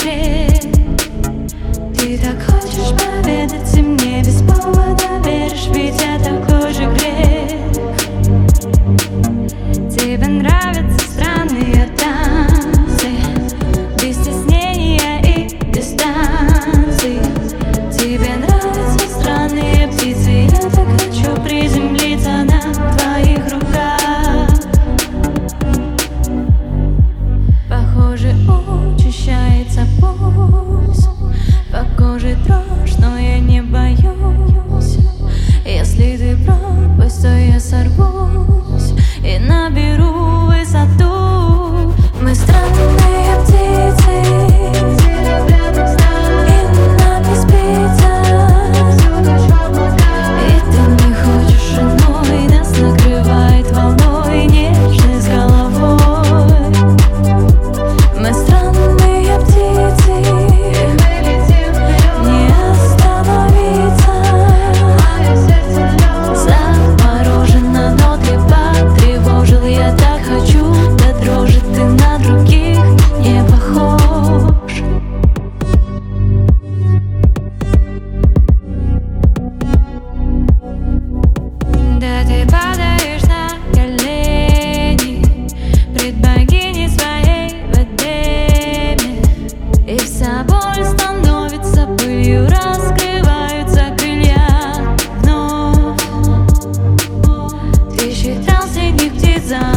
грех. Ты так хочешь поведать, и мне без повода веришь, ведь я такой же грех. Тебе нравятся странные танцы, без стеснения и дистанции. Тебе нравятся странные птицы, я так хочу приземлиться на твоих руках. Похоже, учащается пульс, по коже дрожь, но я не боюсь. Если ты пропасть, то я сорвусь и наберу высоту. Мы странные птицы, и нам не спится. И ты не хочешь иной, нас накрывает волной нежной с головой. Мы странные птицы, не остановиться. Заморожена, но ты потревожил. Я так хочу до дрожи, ты на других не похож. Да ты падаешь на колени пред богиней своей в Эдеме, и вся боль становится пылью, раскрываются крылья вновь. Ты считал средних птиц за